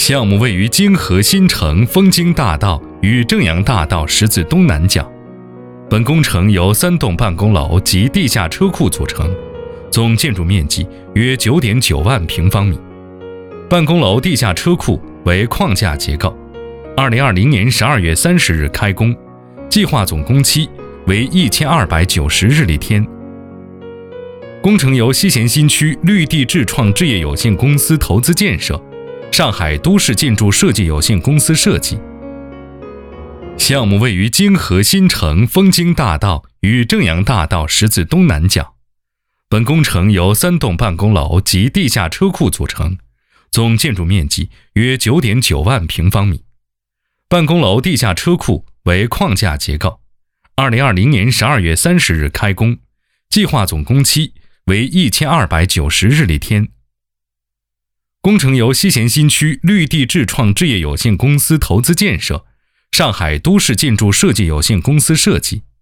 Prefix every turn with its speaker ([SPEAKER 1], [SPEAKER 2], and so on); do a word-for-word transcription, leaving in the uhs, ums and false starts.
[SPEAKER 1] 项目位于京河新城枫京大道与正阳大道十字东南角。本工程由三栋办公楼及地下车库组成，总建筑面积约 九点九万平方米。办公楼地下车库为框架结构，二零二零年十二月三十日开工，计划总工期为一千二百九十日历天。工程由西咸新区绿地智创置业有限公司投资建设，上海都市建筑设计有限公司设计。项目位于京河新城枫京大道与正阳大道十字东南角。本工程由三栋办公楼及地下车库组成，总建筑面积约 九点九万平方米。办公楼地下车库为框架结构，二零二零年十二月三十日开工，计划总工期为一千二百九十日历天。工程由西咸新区绿地智创置业有限公司投资建设，上海都市建筑设计有限公司设计。